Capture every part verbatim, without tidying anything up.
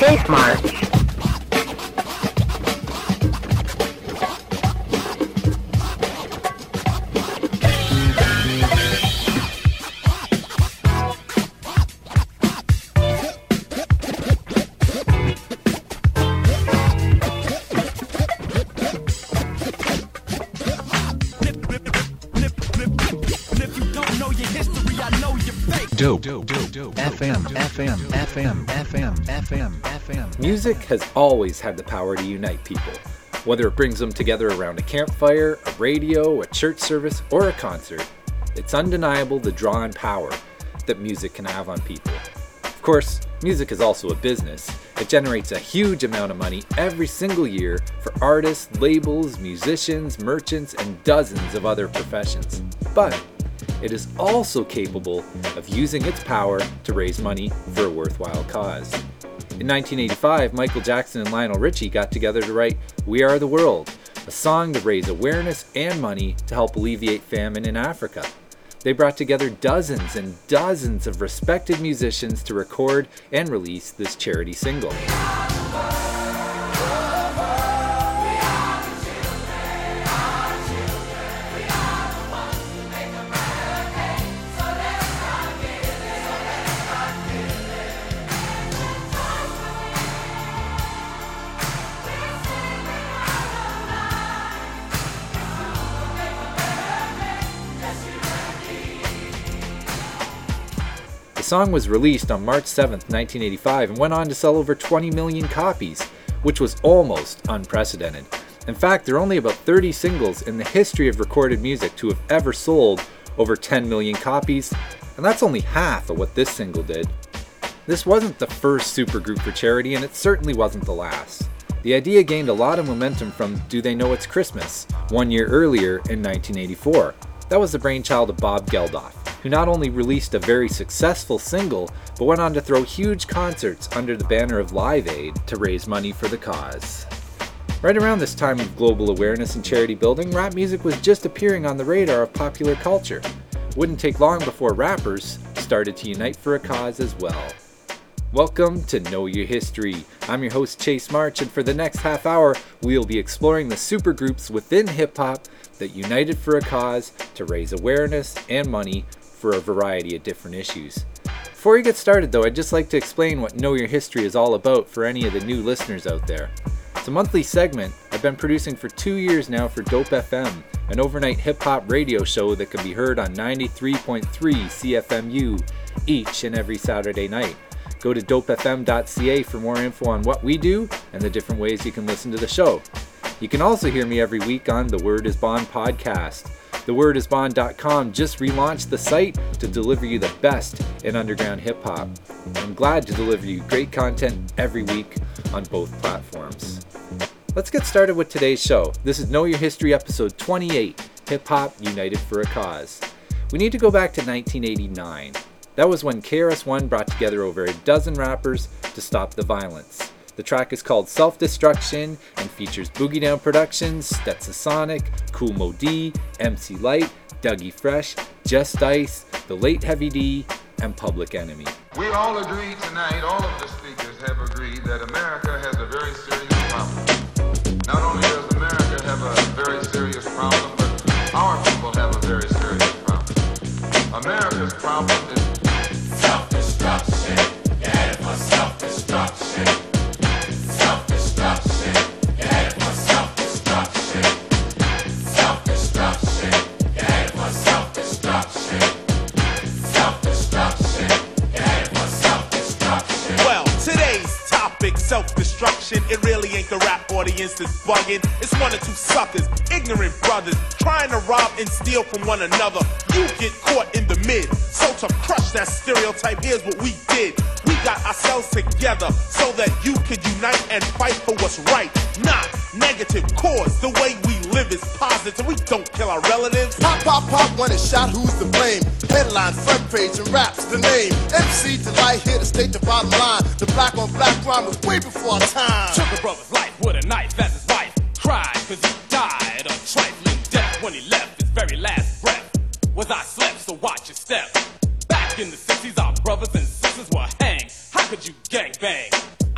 Chase March. Dope, dope, dope, dope. F M, F M, F M, F M, F M, F M. Music has always had the power to unite people, whether it brings them together around a campfire, a radio, a church service, or a concert. It's undeniable the draw and power that music can have on people. Of course, music is also a business. It generates a huge amount of money every single year for artists, labels, musicians, merchants, and dozens of other professions. But it is also capable of using its power to raise money for a worthwhile cause. In nineteen eighty-five, Michael Jackson and Lionel Richie got together to write We Are the World, a song to raise awareness and money to help alleviate famine in Africa. They brought together dozens and dozens of respected musicians to record and release this charity single. The song was released on March seventh, nineteen eighty-five and went on to sell over twenty million copies, which was almost unprecedented. In fact, there are only about thirty singles in the history of recorded music to have ever sold over ten million copies, and that's only half of what this single did. This wasn't the first supergroup for charity, and it certainly wasn't the last. The idea gained a lot of momentum from Do They Know It's Christmas, one year earlier in nineteen eighty-four. That was the brainchild of Bob Geldof, who not only released a very successful single, but went on to throw huge concerts under the banner of Live Aid to raise money for the cause. Right around this time of global awareness and charity building, rap music was just appearing on the radar of popular culture. It wouldn't take long before rappers started to unite for a cause as well. Welcome to Know Your History. I'm your host Chase March, and for the next half hour, we'll be exploring the supergroups within hip-hop that united for a cause to raise awareness and money for a variety of different issues. Before we get started though, I'd just like to explain what Know Your History is all about for any of the new listeners out there. It's a monthly segment I've been producing for two years now for Dope F M, an overnight hip-hop radio show that can be heard on ninety-three point three C F M U each and every Saturday night. Go to dope f m dot c a for more info on what we do and the different ways you can listen to the show. You can also hear me every week on The Word Is Bond podcast. the word is bond dot com just relaunched the site to deliver you the best in underground hip-hop. I'm glad to deliver you great content every week on both platforms. Let's get started with today's show. This is Know Your History episode twenty-eight, Hip-Hop United for a Cause. We need to go back to nineteen eighty-nine. That was when K R S One brought together over a dozen rappers to stop the violence. The track is called Self-Destruction and features Boogie Down Productions, Stetsasonic, Kool Moe Dee, M C Lyte, Dougie Fresh, Just Ice, The Late Heavy D, and Public Enemy. We all agree tonight, all of the speakers have agreed that America has a very serious problem. Not only does America have a very serious problem, but our people have a very serious problem. America's problem is self-destruction. You're headed for self-destruction. Self-destruction. You're headed for self-destruction. Self-destruction. You're headed for self-destruction. Self-destruction. You're headed for self-destruction. Well, today's topic, self-destruction, it really ain't the rap audience that's bugging. It's one or two suckers, ignorant brothers, trying to rob and steal from one another. You get caught in the mid. So to crush that stereotype, here's what we did. We got ourselves together so that you could unite and fight for what's right. Not negative cause. The way we live is positive. We don't kill our relatives. Pop, pop, pop, when it's shot, who's to blame? Headline, front page, and raps the name. M C Delight here to state the bottom line. The black on black crime was way before our time. Took a brother's life with a knife as his wife cried, cause he died a trifling death when he left his very last breath. Was I slept, so watch your step. Back in the sixties, our brothers and sisters were hanged. How could you gangbang? I never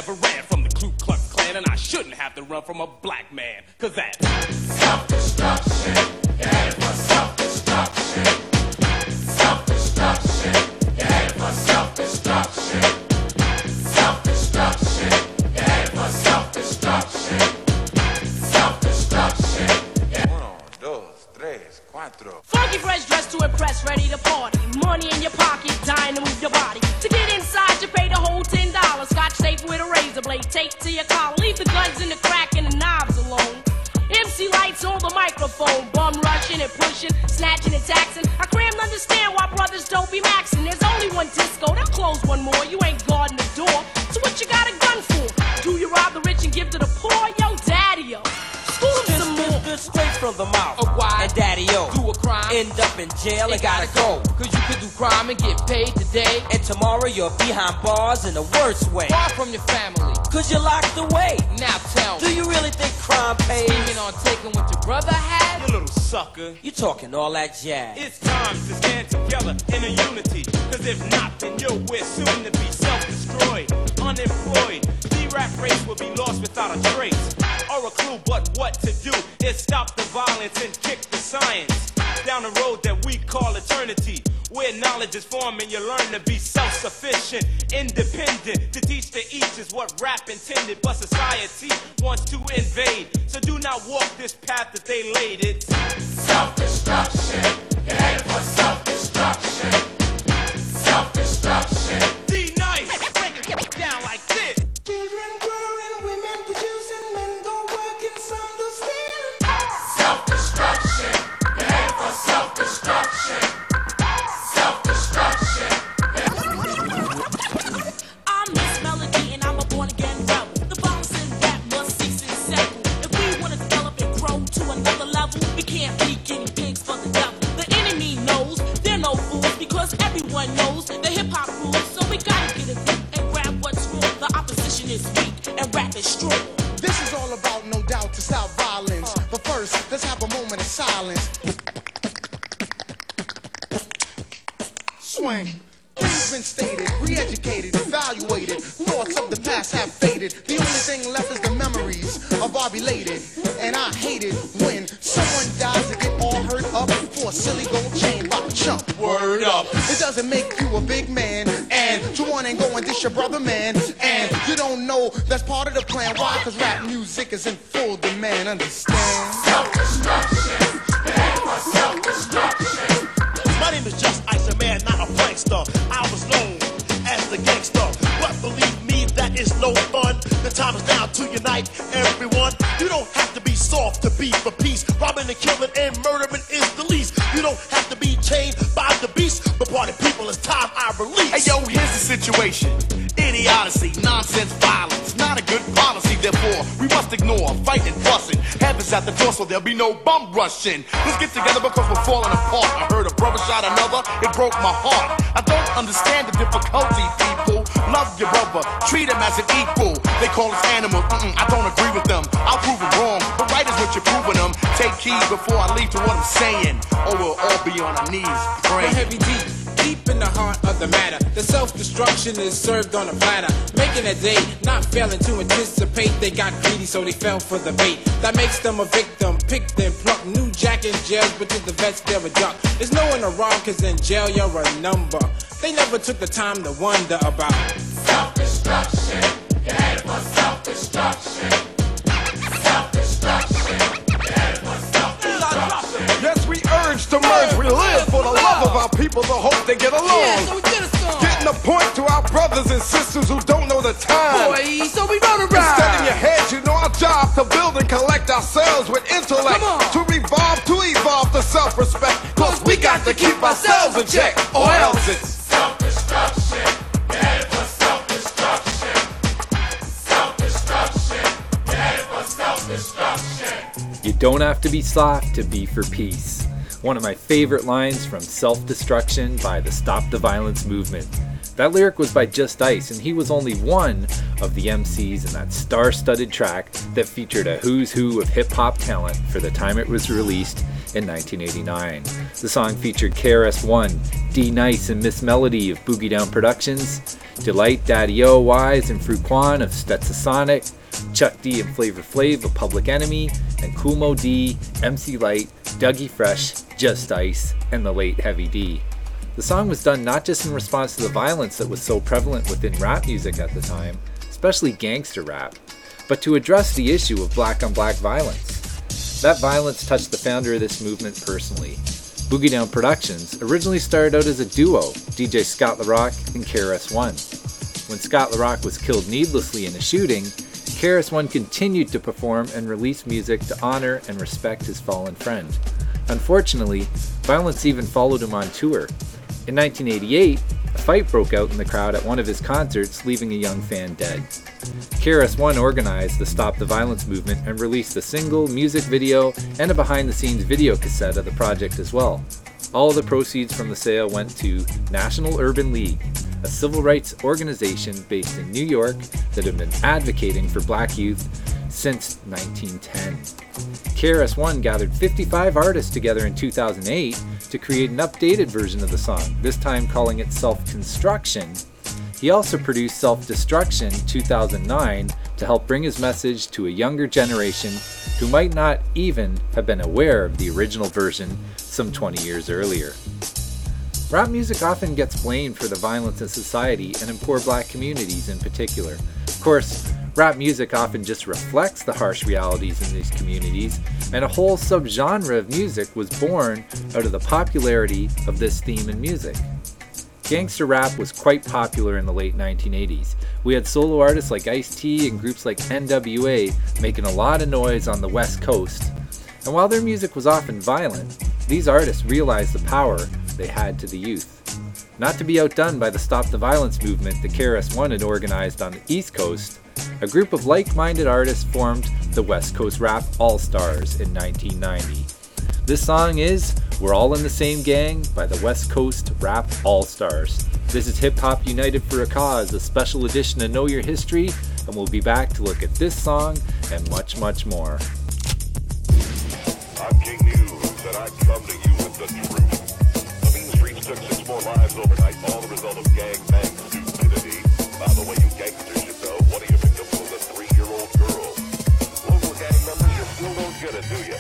never ran from the Ku Klux Klan, and I shouldn't have to run from a black man, cause that Self-destruction, you're headed for self-destruction. Self-destruction, you're headed for self-destruction. Self-destruction, you're headed for self-destruction. Self-destruction, yeah. Uno, dos, tres, cuatro. Funky fresh dressed to impress, ready to party. Money in your pocket, dying to move your body. To get inside, you pay the whole ten dollars. Scotch tape with a razor blade, tape to your collar. Leave the guns and the crack and the knives alone. M C lights on the microphone, bum rushing and pushing, snatching and taxing. I crammed understand why brothers don't be maxing. There's only one disco, they'll close one more. You ain't guarding the door, so what you got a gun for? Do you rob the rich and give to the poor? Yo, daddy-o, school them some more. Straight from the mouth. Of why? And daddy-o, Do a crime. end up in jail and gotta go. Cause you could do crime and get paid today. And tomorrow you're behind bars in the worst way. Far from your family. Cause you're locked away. Now tell Do me, you really think crime pays? scheming on taking what your brother had? you little sucker. You talking all that jazz. It's time to stand together in a unity. Cause if not, then yo, we're soon to be self-destroyed, unemployed. The rap race will be lost without a trace or a clue. But what to do is stop the violence and kick the science down the road that we call eternity, where knowledge is formed and you learn to be self-sufficient, independent. To teach the each is what rap intended, but society wants to invade. So do not walk this path that they laid. It's Self-destruction, you're headed for self-destruction. Self-destruction. D-Nice, break it down like this. Children growing, women producing, men go working, some do stealing. Self-destruction, you're headed for self-destruction. Self-destruction. I'm Miss Melody and I'm a born again rebel. The violence in rap must cease and settle. If we wanna develop and grow to another level, we can't be guinea pigs for the devil. The enemy knows they're no fools because everyone knows the hip hop rules. So we gotta get a grip and grab what's wrong. The opposition is weak and rap is strong. This is all about, no doubt, to stop violence. But first, let's have a moment of silence. Swing. Things been stated, re-educated, evaluated. Thoughts of the past have faded. The only thing left is the memories of our belated. And I hate it when someone dies and get all hurt up for a silly gold chain by a chump. Word up. It doesn't make you a big man. And you want and go and dish your brother, man. And you don't know that's part of the plan. Why? Cause rap music is in full demand. Understand? Self-destruction. Yeah, for self-destruction. My name is Just Ice, a man, not a prankster. I was known as the gangster, but believe me, that is no fun. The time is now to unite everyone. You don't have to be soft to be for peace. Robbing and killing and murdering is the least. You don't have to be chained by the beast. But party people, it's time I release. Hey yo, here's the situation. Idiocy, nonsense, violence, not a good policy. Therefore, we must ignore fighting, fussing. Heaven's at the door, so there'll be no bum rushing. Let's get together because we're falling apart. I heard a brother shot another, it broke my heart. I don't understand the difficulty, people. Love your brother, treat him as an equal. They call us animals, mm-mm, I don't agree with them. I'll prove them wrong, but right is what you're proving them. Take heed before I leave to what I'm saying, or we'll all be on our knees praying. Heavy D, deep in the heart of the matter. The self-destruction is served on a platter, making a day, not failing to anticipate. They got greedy, so they fell for the bait. That makes them a victim, picked and plucked. New jack in jails, but to the vets they're a duck. There's no one around, cause in jail you're a number. They never took the time to wonder about Self-destruction. You're headed for self-destruction. Self-destruction. You're headed for self-destruction. Yes, we urge to merge. We live for the love of our people, the hope they get along. Yeah, so we did a song. Getting a point to our brothers and sisters who don't know the time. Boy, so we wrote a rhyme. Instead in your head, you know our job to build and collect ourselves with intellect. Come on. To revolve, to evolve to self-respect. Cause we got to keep ourselves in check, or else it's Self-destruction. You're headed for self-destruction. Self-destruction. You're headed for self-destruction. You don't have to be soft to be for peace. One of my favorite lines from Self-Destruction by the Stop the Violence movement. That lyric was by Just Ice, and he was only one of the M Cs in that star-studded track that featured a who's who of hip-hop talent for the time it was released in nineteen eighty-nine. The song featured K R S One, D-Nice, and Miss Melody of Boogie Down Productions. Delight, Daddy-O, Wise, and Fruquan of Stetsasonic, Chuck D and Flavor Flav of Public Enemy, and Kool Moe Dee, M C Lyte, Dougie Fresh, Just Ice, and the late Heavy D. The song was done not just in response to the violence that was so prevalent within rap music at the time, especially gangster rap, but to address the issue of black-on-black violence. That violence touched the founder of this movement personally. Boogie Down Productions originally started out as a duo, D J Scott LaRock and K R S One. When Scott LaRock was killed needlessly in a shooting, K R S One continued to perform and release music to honor and respect his fallen friend. Unfortunately, violence even followed him on tour. In nineteen eighty-eight, a fight broke out in the crowd at one of his concerts, leaving a young fan dead. K R S One organized the Stop the Violence movement and released a single, music video, and a behind-the-scenes video cassette of the project as well. All the proceeds from the sale went to National Urban League, a civil rights organization based in New York that had been advocating for black youth since nineteen ten. K R S One gathered fifty-five artists together in two thousand eight to create an updated version of the song, this time calling it Self-Construction. He also produced Self-Destruction two thousand nine to help bring his message to a younger generation who might not even have been aware of the original version some twenty years earlier. Rap music often gets blamed for the violence in society and in poor black communities in particular. Of course, rap music often just reflects the harsh realities in these communities, and a whole subgenre of music was born out of the popularity of this theme in music. Gangster rap was quite popular in the late nineteen eighties. We had solo artists like Ice-T and groups like N W A making a lot of noise on the West Coast. And while their music was often violent, these artists realized the power they had to the youth. Not to be outdone by the Stop the Violence movement that K R S One had organized on the East Coast, a group of like-minded artists formed the West Coast Rap All-Stars in nineteen ninety. This song is We're All in the Same Gang by the West Coast Rap All-Stars. This is Hip Hop United for a Cause, a special edition of Know Your History, and we'll be back to look at this song and much, much more. I'm King News, and I come to you with the truth. The mean streets took six more lives overnight, all the result of gang bang stupidity. By the way, you gangsters should know, one of your victims was a three-year-old girl. Local gang members, you still don't get it, do you?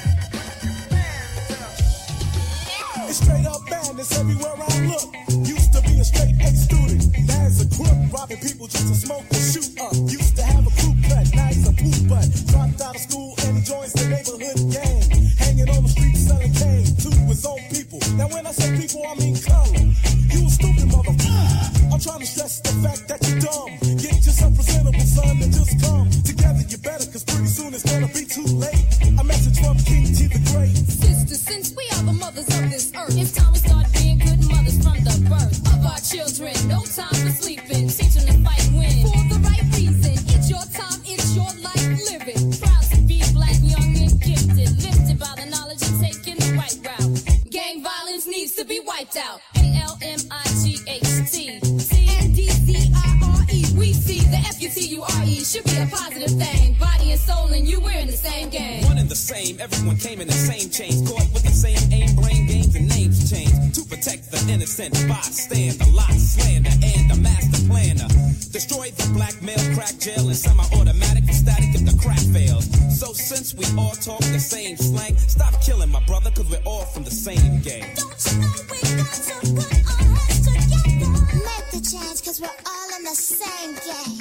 It's straight up bandits everywhere I look. Used to be a straight A student. Now it's a crook, robbing people just to smoke and shoot up. Used to have a crew cut, now it's a poop butt. Dropped out of school and he joins the neighborhood gang. Hanging on the street selling cane to his own people. Now when I say people, I mean color. You a stupid motherfucker. I'm trying to stress the fact that you're dumb. Get yourself presentable, son, and just come together. You better, cause pretty soon it's gonna be too late. A message from King T the Great. Sister, since we are the mothers of this earth, it's time we start being good mothers from the birth of our children. No time for sleeping, teach them to fight and win. For the right reason, it's your time, it's your life, live it. Proud to be black, young and gifted, lifted by the knowledge of taking the right route. Gang violence needs to be wiped out. A L M I G H T C N D Z I R E. We see the F U T U R E should be a positive thing. Body and soul and you, we're in the same game. One and the same, everyone came in the same chains, caught with the same aim, brain games and names changed to protect the innocent bystander, lot slander and the master planner. Destroy the black male crack jail and semi-automatic static if the crack fails. So since we all talk the same slang, stop killing my brother cause we're all from the same gang. Don't you know we got to put our heads together? Make the change cause we're all in the same gang.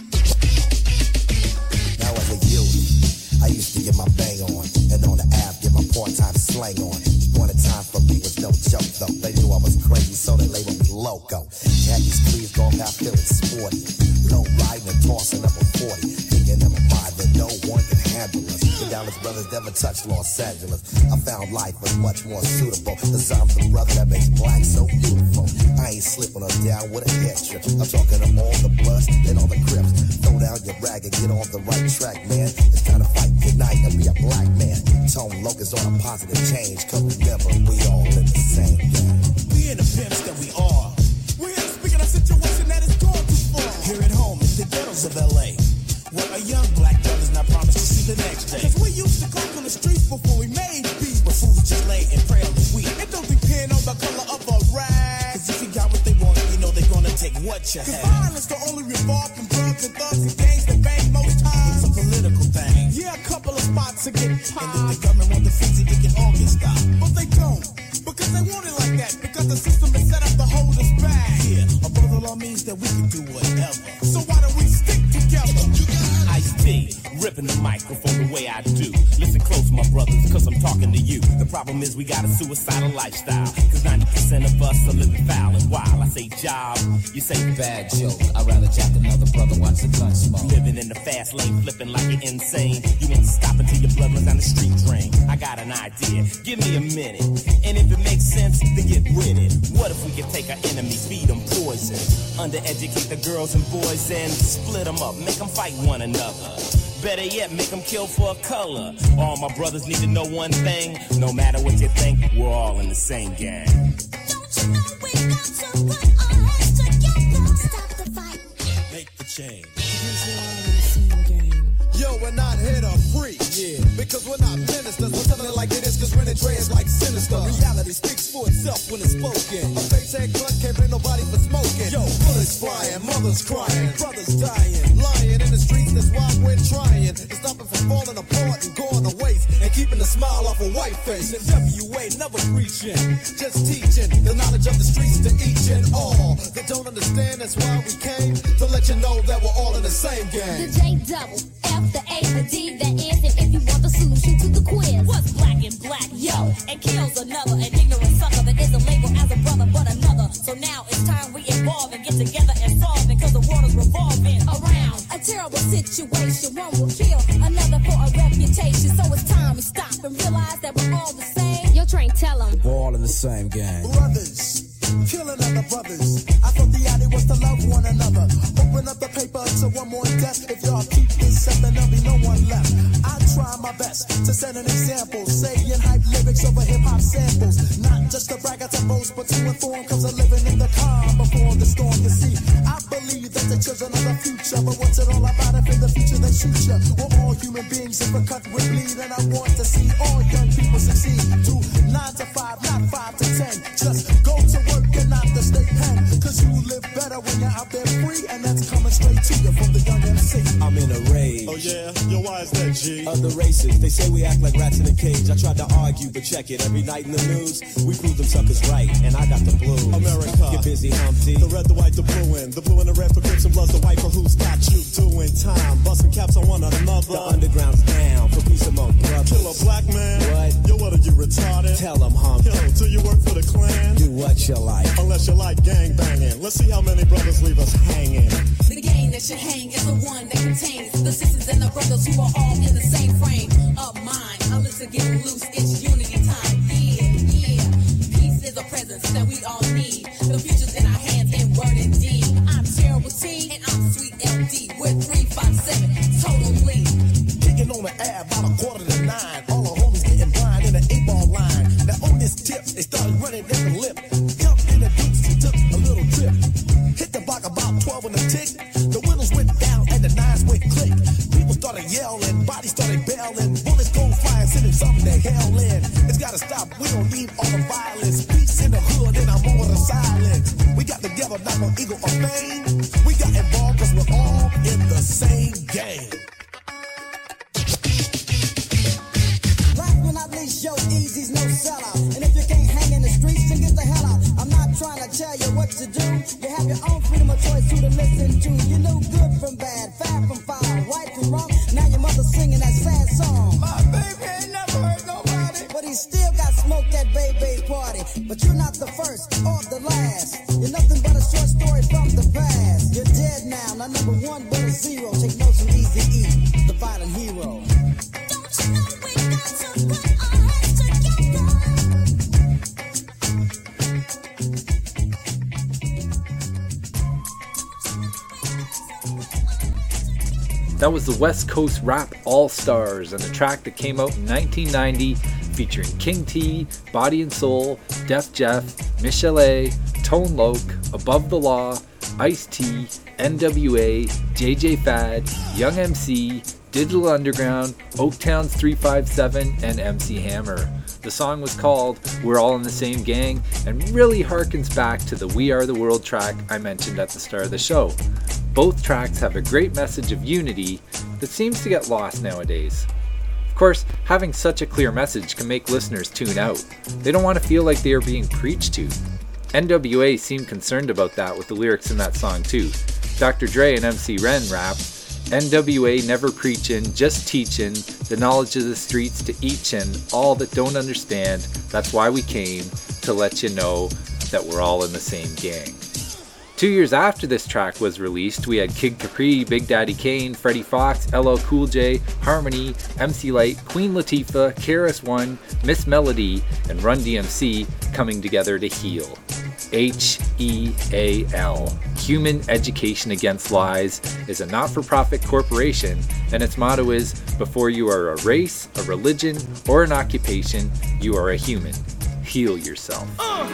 Now as a youth, I used to get my bang on, and on the app get my part-time slang on. One at time for me was no joke though. They knew I was crazy, so they labeled me loco. Had these creeds going out feeling sporty, low riding and tossing up a forty, thinking in my mind that no one can handle us. The Dallas brothers never touched Los Angeles. I found life was much more suitable, cause I'm the brother that makes black so beautiful. I ain't slipping her down with a head trip. I'm talking to all the bloods and all the crips. Throw down your rag and get on the right track, man. It's time to fight tonight and be a black man. Tone Locust on a positive change, cause remember, we all in the same game. We in the pimps that we are. We're here to speak in a situation that is gone too far. Here at home, in the ghettos of L A, where a young black brother's not promised to see the next day. Cause we used to cook on the streets before we made beef. But fools just lay and pray on the weed. It don't depend on the color of a rag. Cause if you got what they want, you know they're gonna take what you have. Violence can only revolve from drugs and thugs and gangs that bang most times. It's a political thing. Yeah, a couple of spots to get popped. And then the government want the fifty, it can all get stopped. But they don't, because they want it like that. Because the system is set up to hold us back. Yeah, a brother law means that we can do whatever. So why don't we stick together? Ice-T, ripping the microphone the way I do. Listen close, my brothers, cause I'm talking to you. The problem is we got a suicidal lifestyle. Cause ninety percent of us are living foul and wild. I say job, you say bad joke. I'd rather jack another brother watch the gun smoke. Living in the fast lane, flipping like you're insane. You won't stop until your blood runs down the street drain. I got an idea, give me a minute. And if it makes sense, then get with it. What if we could take our enemies, feed them poison, undereducate the girls and boys and split them up, make them fight one another. Better yet, make them kill for a color. All my brothers need to know one thing. No matter what you think, we're all in the same gang. Don't you know we got to put our heads together? Stop the fight. Make the change. Yo, we're not here to preach. Yeah. Because we're not ministers. We're telling it like it is, cause Rennie Dre is like sinister. Reality speaks for itself when it's spoken. A face head blunt can't blame nobody for smoking. Yo, bullets flying, mothers crying, brothers dying, lying in the streets, that's why we're trying to stop it from falling apart and going to waste, and keeping the smile off a white face. And W A never preaching, just teaching the knowledge of the streets to each and all that don't understand. That's why we came to let you know that we're all in the same game. The J double, F the A, the D, that is it if you want the solution to the quiz. What's black and black, yo, and kills another, an ignorant sucker that isn't labeled as a brother but another. So now it's time we evolve and get together and solve it, cause the world is revolving around a terrible situation. One will kill another for a reputation. So it's time we stop and realize that we're all the same. Yo, Train, tell them. We're all in the same gang. Brothers, killing other brothers. I thought the idea was to love one another. Open up the paper to one more death. If y'all keep this up, then there'll be no one left. I try my best to set an example, saying hype lyrics over hip-hop samples. Not just to brag, I to boast, but to inform, cause I'm living in the calm before the storm. You see, I believe that the children are the future, but what's it all about if in the future they shoot you? We're all human beings, if a cut with bleed, and I want to see all young people succeed. Do nine to five, not five to ten. Just go to work and not the state pen, cause you live better when you're out there free, and that's coming straight to you from the young M C. I'm in a rage. Oh yeah? Yo, why is that, G? Other races, they say we act like rats in a cage. I tried to argue, but check it. Every night in the news, we prove them suckers right, and I got the blues. America. Get busy, Humpty. The red, the white, the blue, and the blue and the red for Crips and Bloods. The white for who's got you doing time. Busting caps on one another. The underground's down for peace among brothers. Kill a black man. What? Yo, what are you retarded? Tell them, Humpty. Yo, do you work for the Klan? Do what you like. Unless you like gang banging. Let's see how many brothers leave us hanging. The game that you hang is the one that contains the sisters and the brothers who are all in the same frame of mind. I'm to get loose, it's unity time. Yeah, yeah. Peace is a presence that we all need. The future's in our hands in word and deed. I'm Terrible T and I'm Sweet L D with three five seven total lead. Kicking on the air about a quarter to nine. All the homies getting blind in the eight ball line. Now on this tip, they started running down the lip. Jumped in the dukes and took a little trip. Hit the block about twelve in a tick. The windows went down and the nines went click. People started yelling, bodies started bailing. Bullets go flying, sending something to hell in. It's gotta stop, we don't need all the violence. Peace in the hood and I'm over the silence. We got together, not no ego or fame. We got involved cause we're all in the same game. Last but not least, yo, Easy's no sellout. And if you can't hang in the streets, then get the hell out. I'm not trying to tell you what to do. You have your own freedom of choice who to listen to. You know good from bad, fat from foul, right from wrong. Now your mother's singing that sad song. My baby ain't never hurt nobody, but he still got smoked at Baby's party. But you're not the first or the last. You're nothing but a short story from the past. You're dead now, not number one but a zero. Take notes from Eazy-E, the violent hero. Don't you know we got to put our heads together? That was the West Coast Rap All-Stars and the track that came out in nineteen ninety featuring King T, Body and Soul, Def Jeff, Michelle, Tone Loc, Above the Law, Ice-T, N W A, J J Fad, Young M C, Digital Underground, Oaktowns three five seven, and M C Hammer. The song was called We're All in the Same Gang and really harkens back to the We Are the World track I mentioned at the start of the show. Both tracks have a great message of unity that seems to get lost nowadays. Of course, having such a clear message can make listeners tune out. They don't want to feel like they are being preached to. N W A seemed concerned about that with the lyrics in that song too. Doctor Dre and M C Ren rap, N W A never preachin', just teachin', the knowledge of the streets to eachin', all that don't understand, that's why we came, to let you know that we're all in the same gang. Two years after this track was released, we had Kid Capri, Big Daddy Kane, Freddie Fox, L L Cool J, Harmony, M C Lyte, Queen Latifah, K R S One, Miss Melody, and Run D M C coming together to heal. H E A L, Human Education Against Lies, is a not-for-profit corporation, and its motto is, before you are a race, a religion, or an occupation, you are a human. Heal yourself. Uh.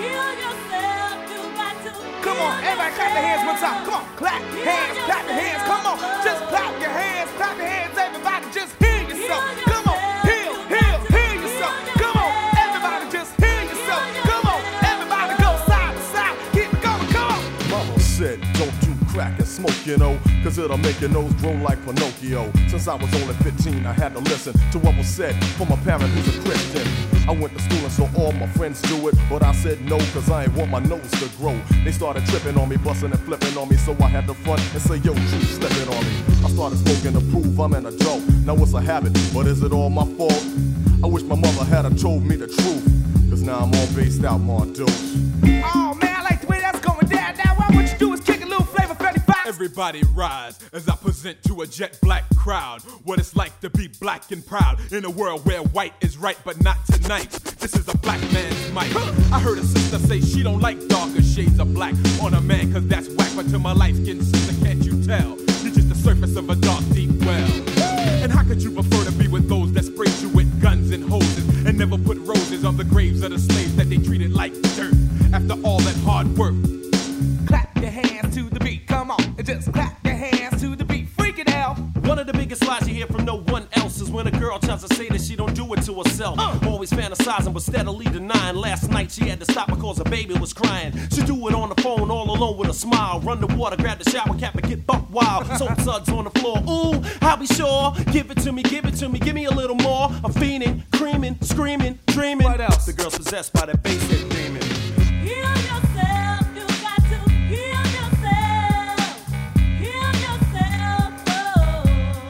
Come on, everybody clap your hands one time. Come on, clap your hands, clap your hands. Come on, just clap your hands, clap your hands. Everybody just heal yourself. Come on, heal, heal, heal yourself. Come on, everybody just heal yourself. Come on, everybody go side to side. Keep it going, come on. Mama said, don't do crack and smoke, you know, cause it'll make your nose grow like Pinocchio. Since I was only fifteen, I had to listen to what was said from a parent who's a Christian. I went to school and saw all my friends do it, but I said no, cause I ain't want my nose to grow. They started tripping on me, busting and flipping on me, so I had to front and say, yo, true, slipping on me. I started smoking to prove I'm an adult. Now it's a habit, but is it all my fault? I wish my mother had a told me the truth, cause now I'm all based out on dose. Oh man, I like the way that's going down. Now what you do is kick a little flavor, Freddie Fox. Everybody rise as I present to a jet black crowd what it's like to be black and proud in a world where white is right, but not tonight. This is a black man's mic. I heard a sister say she don't like darker shades of black on a man, cause that's whack. But to my light-skinned sister, can't you tell? You're just the surface of a dark, deep well. And how could you prefer to be with those that sprayed you with guns and hoses and never put roses on the graves of the slaves that they treated like dirt after all that hard work? Clap your hands to the beat, come on, and just clap your hands to the beat, freak it out. One of the biggest lies you hear from no one else is when a girl tries to say that she don't do it to herself. Uh. Always fantasizing but steadily denying. Last night she had to stop because her baby was crying. She do it on the phone all alone with a smile. Run the water, grab the shower cap and get buck wild. Soap suds on the floor, ooh, I'll be sure. Give it to me, give it to me, give me a little more. I'm fiending, creaming, screaming, dreaming. What else? The girl's possessed by that bass head demon. Heal yourself, you got to heal yourself. Heal yourself, oh.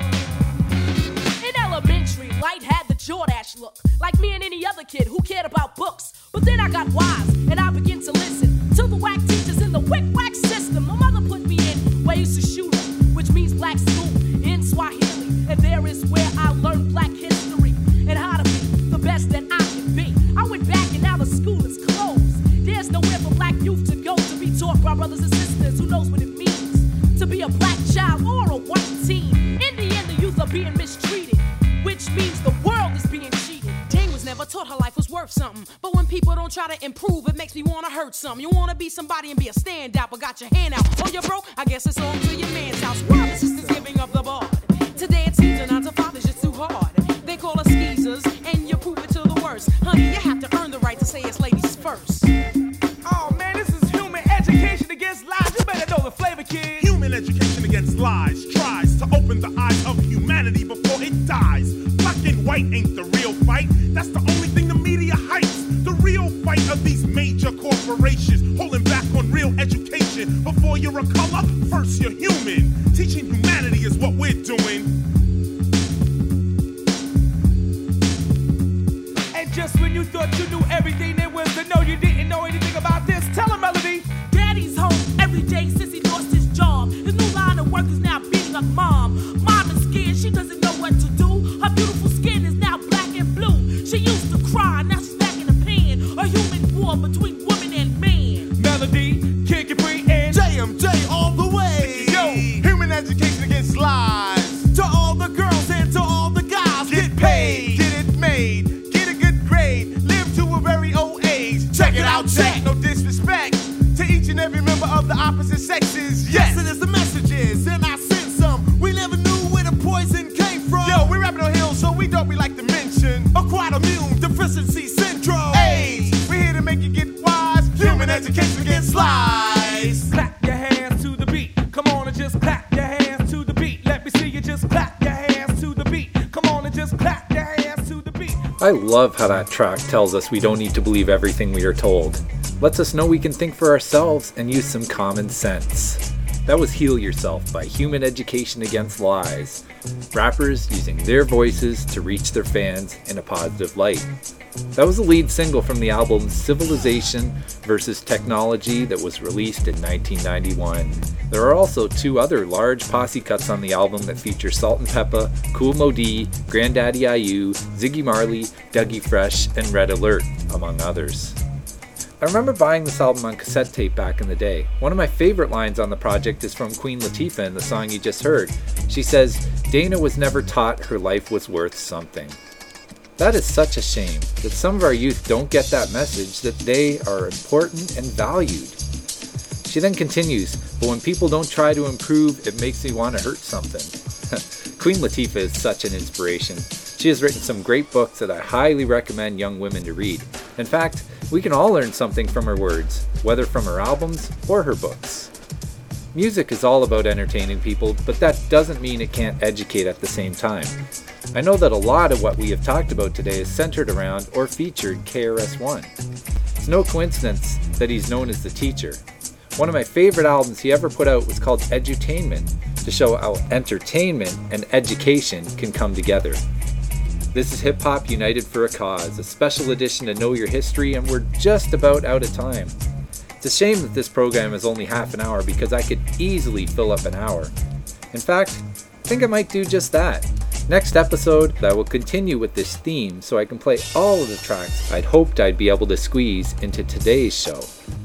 In elementary, Light had the Jordache look, like me and any other kid who cared about books. But then I got wise, and I began to listen to the whack teachers in the wick-wack system. My mother put me in where I used to shoot her, which means black school in Swahili. And there is where I learned black history and how to be the best that I can be. I went back and now the school is closed. There's nowhere for black youth to go to be taught by brothers and sisters who knows what it means to be a black child or a white teen. In the end, the youth are being mistreated, which means the world is being cheated. Dane was never taught her life was worth something, but when people don't try to improve, it makes me want to hurt something. You want to be somebody and be a standout, but got your hand out. Oh, you're broke? I guess it's on to your man's house. Why the sisters giving up the ball? Today it seems a nine to five is just too hard. They call us skeezers, and you prove it to the worst. Honey, you have to earn the right to say it's ladies first. Oh man, this is human education against lies. You better know the flavor, kid. Human education against lies tries to open the eyes of humanity before it dies. Black and white ain't the real fight. That's the only thing the media hypes. The real fight of these major corporations holding back on real education. Before you're a color, first you're human. Teaching humanity is what we're doing. And just when you thought you knew everything there was to know, you didn't know anything about this. Tell him, Melody. Daddy's home every day since he lost his job. His new line of work is now beating up mom. Mom is scared, she doesn't know what to do. Her beautiful skin is now black and blue. She used to cry, now she's back in the pan. A human war between woman and man. Melody, Kid Capri, and J M J all the way. Yo, human education against lies. To all the girls and to all the guys, Get paid, get it made, get a good grade, live to a very old age. Check it out, check. No disrespect to each and every member of the opposite sexes. Yes, it is the messages, and I sent some. We never knew where the poison came from. Yo, we're rapping on hills, so we don't we like to mention a quite immune deficiency syndrome. education gets sliced. Clap your hands to the beat. Come on and just clap your hands to the beat. Let me see you just clap your hands to the beat. Come on and just clap your hands to the beat. I love how that track tells us we don't need to believe everything we are told. Lets us know we can think for ourselves and use some common sense. That was Heal Yourself by Human Education Against Lies. Rappers using their voices to reach their fans in a positive light. That was the lead single from the album Civilization versus Technology that was released in nineteen ninety-one. There are also two other large posse cuts on the album that feature Salt and Peppa, Kool Moe Dee, Grandaddy I U, Ziggy Marley, Dougie Fresh, and Red Alert, among others. I remember buying this album on cassette tape back in the day. One of my favorite lines on the project is from Queen Latifah in the song you just heard. She says, "Dana was never taught her life was worth something." That is such a shame that some of our youth don't get that message that they are important and valued. She then continues, "But when people don't try to improve, it makes me want to hurt something." Queen Latifah is such an inspiration. She has written some great books that I highly recommend young women to read. In fact, we can all learn something from her words, whether from her albums or her books. Music is all about entertaining people, but that doesn't mean it can't educate at the same time. I know that a lot of what we have talked about today is centered around or featured K R S One. It's no coincidence that he's known as the teacher. One of my favorite albums he ever put out was called Edutainment, to show how entertainment and education can come together. This is Hip Hop United for a Cause, a special edition to Know Your History, and we're just about out of time. It's a shame that this program is only half an hour because I could easily fill up an hour. In fact, I think I might do just that. Next episode, I will continue with this theme so I can play all of the tracks I'd hoped I'd be able to squeeze into today's show.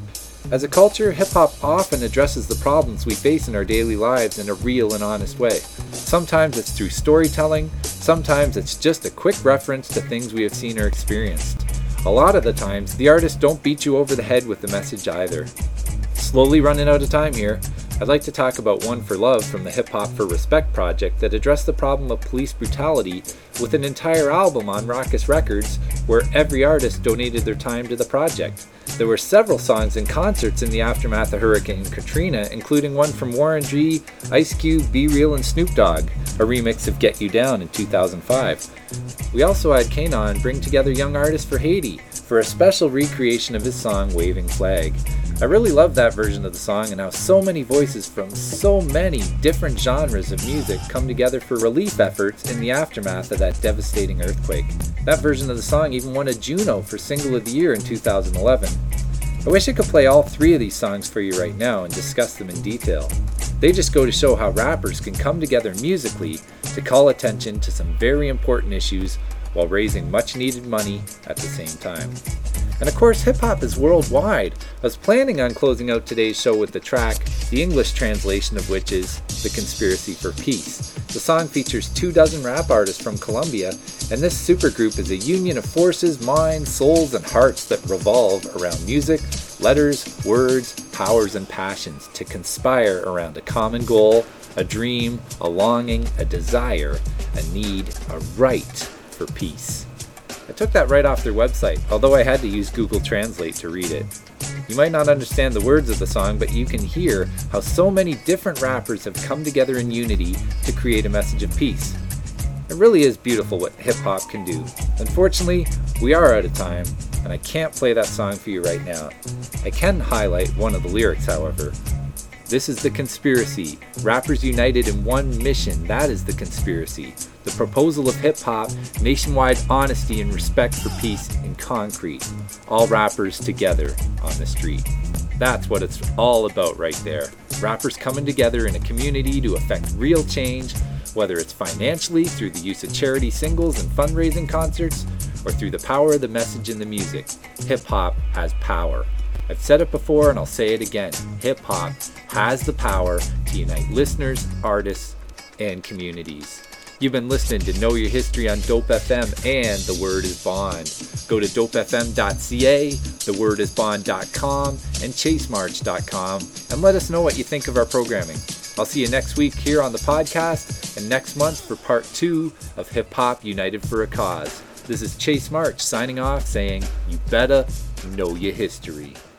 As a culture, hip-hop often addresses the problems we face in our daily lives in a real and honest way. Sometimes it's through storytelling, sometimes it's just a quick reference to things we have seen or experienced. A lot of the times, the artists don't beat you over the head with the message either. Slowly running out of time here, I'd like to talk about One for Love from the Hip Hop for Respect project that addressed the problem of police brutality with an entire album on Rawkus Records where every artist donated their time to the project. There were several songs and concerts in the aftermath of Hurricane Katrina, including one from Warren G, Ice Cube, Be Real, and Snoop Dogg, a remix of Get You Down in two thousand five. We also had Kanon bring together young artists for Haiti for a special recreation of his song Waving Flag. I really love that version of the song and how so many voices from so many different genres of music come together for relief efforts in the aftermath of that devastating earthquake. That version of the song even won a Juno for Single of the Year in two thousand eleven. I wish I could play all three of these songs for you right now and discuss them in detail. They just go to show how rappers can come together musically to call attention to some very important issues while raising much needed money at the same time. And of course, hip-hop is worldwide. I was planning on closing out today's show with the track, the English translation of which is The Conspiracy for Peace. The song features two dozen rap artists from Colombia, and this supergroup is a union of forces, minds, souls, and hearts that revolve around music, letters, words, powers, and passions to conspire around a common goal, a dream, a longing, a desire, a need, a right for peace. I took that right off their website, although I had to use Google Translate to read it. You might not understand the words of the song, but you can hear how so many different rappers have come together in unity to create a message of peace. It really is beautiful what hip-hop can do. Unfortunately, we are out of time, and I can't play that song for you right now. I can highlight one of the lyrics, however. This is the conspiracy. Rappers united in one mission. That is the conspiracy. The proposal of hip-hop, nationwide honesty and respect for peace in concrete. All rappers together on the street. That's what it's all about right there. Rappers coming together in a community to affect real change, whether it's financially through the use of charity singles and fundraising concerts, or through the power of the message in the music. Hip-hop has power. I've said it before and I'll say it again. Hip-hop has the power to unite listeners, artists, and communities. You've been listening to Know Your History on Dope F M and The Word is Bond. Go to dope f m dot c a, the word is bond dot com, and chase march dot com and let us know what you think of our programming. I'll see you next week here on the podcast and next month for part two of Hip Hop United for a Cause. This is Chase March signing off saying, you better know your history.